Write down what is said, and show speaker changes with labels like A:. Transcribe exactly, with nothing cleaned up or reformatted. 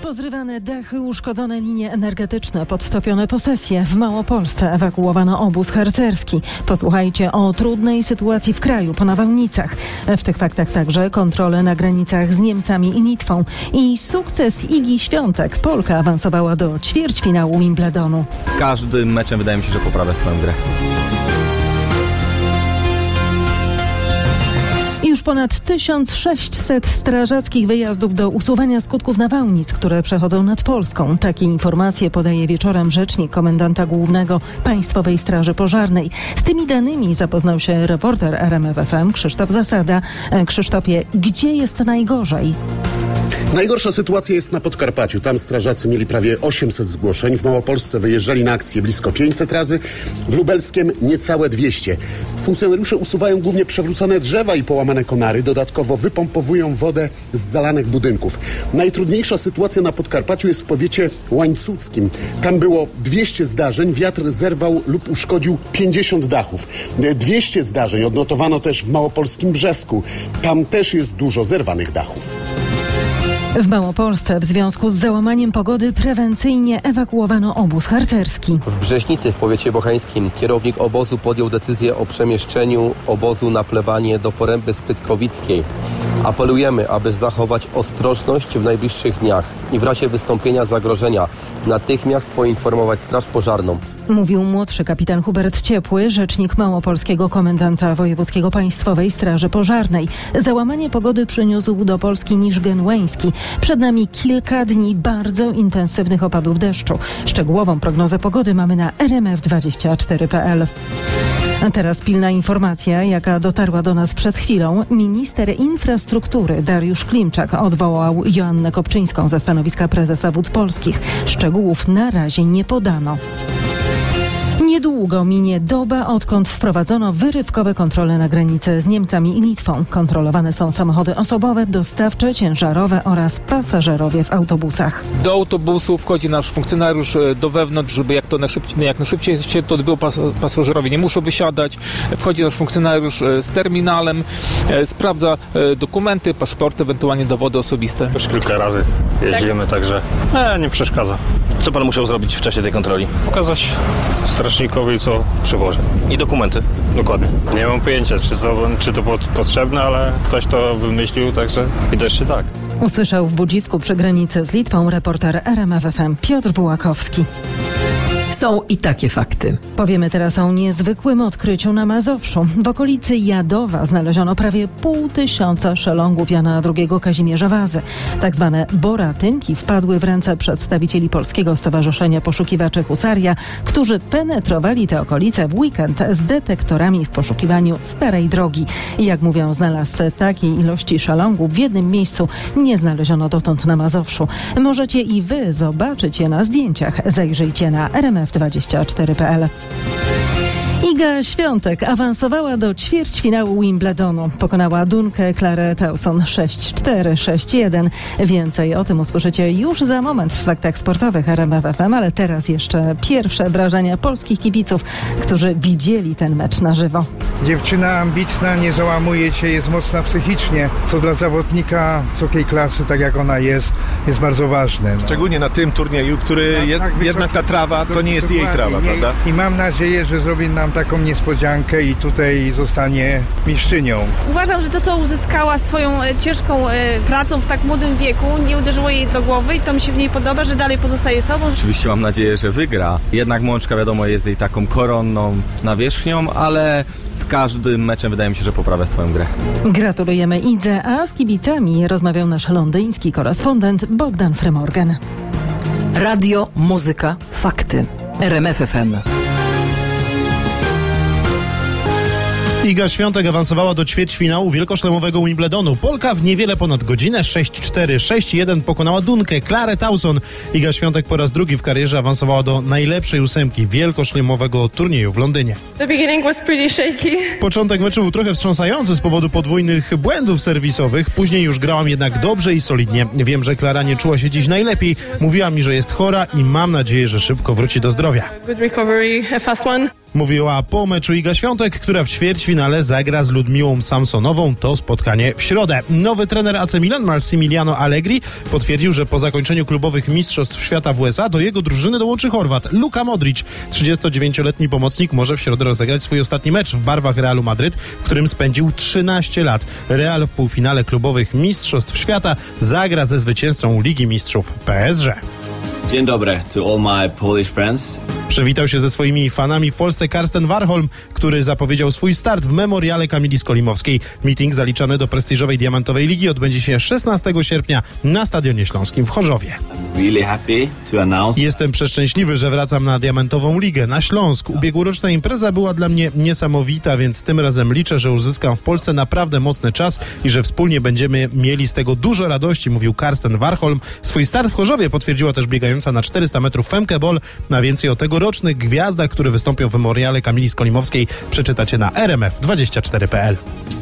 A: Pozrywane dachy, uszkodzone linie energetyczne, podtopione posesje. W Małopolsce ewakuowano obóz harcerski. Posłuchajcie o trudnej sytuacji w kraju po nawałnicach. W tych faktach także kontrole na granicach z Niemcami i Litwą. I sukces Igi Świątek. Polka awansowała do ćwierćfinału Wimbledonu.
B: Z każdym meczem wydaje mi się, że poprawia swoją grę.
A: Już ponad tysiąc sześćset strażackich wyjazdów do usuwania skutków nawałnic, które przechodzą nad Polską. Takie informacje podaje wieczorem rzecznik komendanta głównego Państwowej Straży Pożarnej. Z tymi danymi zapoznał się reporter R M F F M Krzysztof Zasada. Krzysztofie, gdzie jest najgorzej?
C: Najgorsza sytuacja jest na Podkarpaciu. Tam strażacy mieli prawie osiemset zgłoszeń. W Małopolsce wyjeżdżali na akcję blisko pięćset razy. W Lubelskiem niecałe dwieście. Funkcjonariusze usuwają głównie przewrócone drzewa i połamane konary. Dodatkowo wypompowują wodę z zalanych budynków. Najtrudniejsza sytuacja na Podkarpaciu jest w powiecie łańcuckim. Tam było dwieście zdarzeń. Wiatr zerwał lub uszkodził pięćdziesiąt dachów. dwieście zdarzeń odnotowano też w małopolskim Brzesku. Tam też jest dużo zerwanych dachów.
A: W Małopolsce w związku z załamaniem pogody prewencyjnie ewakuowano obóz harcerski.
D: W Brzeźnicy w powiecie bocheńskim kierownik obozu podjął decyzję o przemieszczeniu obozu na plebanię do Poręby Spytkowickiej. Apelujemy, aby zachować ostrożność w najbliższych dniach i w razie wystąpienia zagrożenia natychmiast poinformować Straż Pożarną.
A: Mówił młodszy kapitan Hubert Ciepły, rzecznik małopolskiego komendanta wojewódzkiego Państwowej Straży Pożarnej. Załamanie pogody przyniósł do Polski niż genueński. Przed nami kilka dni bardzo intensywnych opadów deszczu. Szczegółową prognozę pogody mamy na R M F dwadzieścia cztery kropka p l. A teraz pilna informacja, jaka dotarła do nas przed chwilą. Minister infrastruktury Dariusz Klimczak odwołał Joannę Kopczyńską ze stanowiska prezesa Wód Polskich. Szczegółów na razie nie podano. Niedługo minie doba, odkąd wprowadzono wyrywkowe kontrole na granicy z Niemcami i Litwą. Kontrolowane są samochody osobowe, dostawcze, ciężarowe oraz pasażerowie w autobusach.
E: Do autobusu wchodzi nasz funkcjonariusz do wewnątrz, żeby jak to najszybciej, jak najszybciej się to odbyło, pas, pasażerowie nie muszą wysiadać. Wchodzi nasz funkcjonariusz z terminalem, sprawdza dokumenty, paszporty, ewentualnie dowody osobiste.
F: Już kilka razy jeździmy, tak? Także e, nie przeszkadza.
B: Co pan musiał zrobić w czasie tej kontroli?
F: Pokazać strasznikowi, co przywożę.
B: I dokumenty?
F: Dokładnie. Nie mam pojęcia, czy to, czy to było potrzebne, ale ktoś to wymyślił, także widocznie tak.
A: Usłyszał w Budzisku przy granicy z Litwą reporter R M F F M Piotr Bułakowski.
G: Są i takie fakty.
A: Powiemy teraz o niezwykłym odkryciu na Mazowszu. W okolicy Jadowa znaleziono prawie pół tysiąca szelongów Jana drugiego Kazimierza Wazy. Tak zwane boratynki wpadły w ręce przedstawicieli Polskiego Stowarzyszenia Poszukiwaczy Husaria, którzy penetrowali te okolice w weekend z detektorami w poszukiwaniu starej drogi. I jak mówią znalazcy, takiej ilości szelongów w jednym miejscu nie znaleziono dotąd na Mazowszu. Możecie i wy zobaczyć je na zdjęciach. Zajrzyjcie na R M F dwadzieścia cztery kropka p l. Iga Świątek awansowała do ćwierćfinału Wimbledonu. Pokonała Dunkę Klarę Towson sześć cztery, sześć jeden. Więcej o tym usłyszycie już za moment w faktach sportowych R M F F M, ale teraz jeszcze pierwsze wrażenia polskich kibiców, którzy widzieli ten mecz na żywo.
H: Dziewczyna ambitna, nie załamuje się, jest mocna psychicznie, co dla zawodnika wysokiej klasy, tak jak ona jest, jest bardzo ważne. No.
I: Szczególnie na tym turnieju, który
H: tak,
I: jed,
H: tak wysoki,
I: jednak ta trawa to nie jest jej trawa,
H: nie,
I: prawda?
H: I mam nadzieję, że zrobi nam taką niespodziankę i tutaj zostanie mistrzynią.
J: Uważam, że to, co uzyskała swoją ciężką pracą w tak młodym wieku, nie uderzyło jej do głowy i to mi się w niej podoba, że dalej pozostaje sobą.
B: Oczywiście mam nadzieję, że wygra. Jednak Mączka, wiadomo, jest jej taką koronną nawierzchnią, ale z każdym meczem wydaje mi się, że poprawia swoją grę.
A: Gratulujemy Idze, a z kibicami rozmawiał nasz londyński korespondent Bogdan Frymorgan.
G: Radio, muzyka, fakty. R M F F M.
K: Iga Świątek awansowała do ćwierćfinału wielkoszlemowego Wimbledonu. Polka w niewiele ponad godzinę sześć cztery, sześć jeden pokonała Dunkę Klarę Towson. Iga Świątek po raz drugi w karierze awansowała do najlepszej ósemki wielkoszlemowego turnieju w Londynie.
L: The beginning was pretty shaky.
K: Początek meczu był trochę wstrząsający z powodu podwójnych błędów serwisowych. Później już grałam jednak dobrze i solidnie. Wiem, że Klara nie czuła się dziś najlepiej. Mówiła mi, że jest chora i mam nadzieję, że szybko wróci do zdrowia.
L: Good recovery, a fast one.
K: Mówiła po meczu Iga Świątek, która w ćwierćfinale zagra z Ludmiłą Samsonową. To spotkanie w środę. Nowy trener A C Milan, Massimiliano Allegri, potwierdził, że po zakończeniu klubowych mistrzostw świata w U S A do jego drużyny dołączy Chorwat Luka Modric. trzydziestodziewięcioletni pomocnik może w środę rozegrać swój ostatni mecz w barwach Realu Madryt, w którym spędził trzynaście lat. Real w półfinale klubowych mistrzostw świata zagra ze zwycięzcą Ligi Mistrzów P S G.
M: Dzień dobry to all my Polish friends.
K: Przywitał się ze swoimi fanami w Polsce Karsten Warholm, który zapowiedział swój start w memoriale Kamili Skolimowskiej. Meeting zaliczany do prestiżowej Diamentowej Ligi odbędzie się szesnastego sierpnia na Stadionie Śląskim w Chorzowie.
M: Really happy to announce.
K: Jestem przeszczęśliwy, że wracam na Diamentową Ligę, na Śląsk. Ubiegłoroczna impreza była dla mnie niesamowita, więc tym razem liczę, że uzyskam w Polsce naprawdę mocny czas i że wspólnie będziemy mieli z tego dużo radości, mówił Karsten Warholm. Swój start w Chorzowie potwierdziła też biegająca na czterysta metrów Femke Bol. Na więcej o tegorocznych gwiazdach, które wystąpią w memoriale Kamili Skolimowskiej, przeczytacie na r m f dwadzieścia cztery kropka p l.